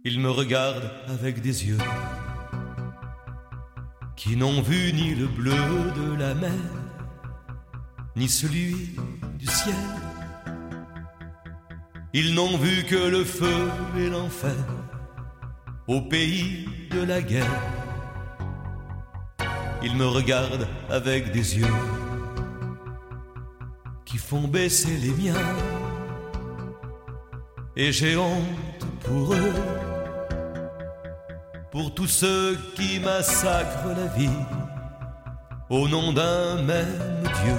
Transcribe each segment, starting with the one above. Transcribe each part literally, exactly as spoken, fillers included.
Il me regarde avec des yeux qui n'ont vu ni le bleu de la mer, ni celui du ciel. Ils n'ont vu que le feu et l'enfer au pays de la guerre. Ils me regardent avec des yeux qui font baisser les miens, et j'ai honte pour eux, pour tous ceux qui massacrent la vie au nom d'un même Dieu.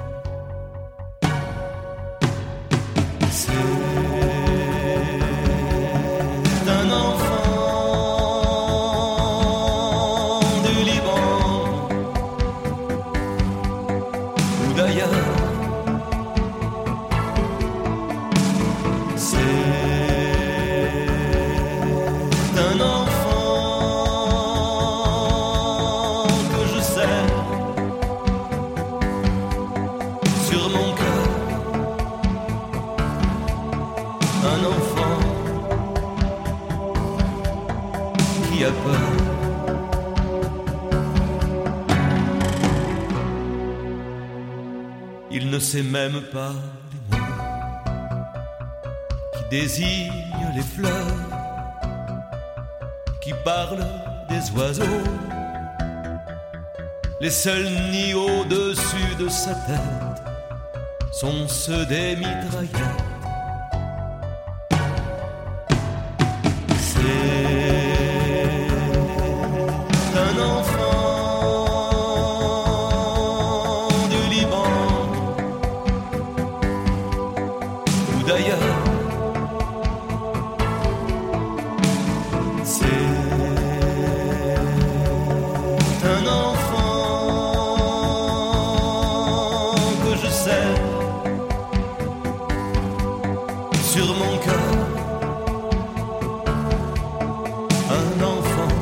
C'est un enfant du Liban ou d'ailleurs. C'est un enfant que je sers sur mon cœur, un enfant qui a peur. Il ne sait même pas les mots qui désignent les fleurs, qui parlent des oiseaux. Les seuls nids au-dessus de sa tête sont ceux des mitraillettes. C'est un enfant du Liban ou d'ailleurs. C'est un enfant que je sers sur mon cœur, un enfant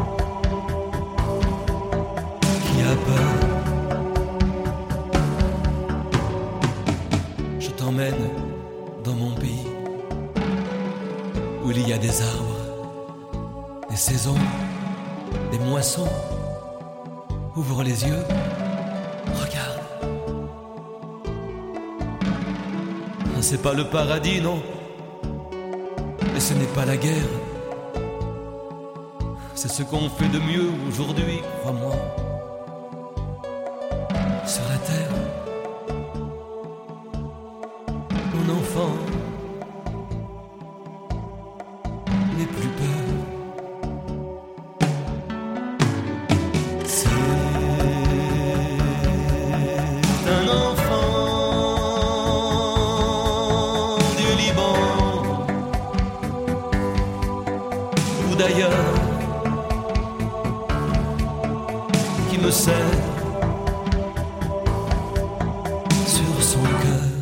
qui a peur. Je t'emmène dans mon pays où il y a des arbres, des saisons, des moissons. Ouvre les yeux, regarde. Ah, c'est pas le paradis, non, mais ce n'est pas la guerre. C'est ce qu'on fait de mieux aujourd'hui, crois-moi, sur la terre. Mon enfant, n'aie plus peur. C'est un enfant du Liban ou d'ailleurs qui me serre sur son cœur.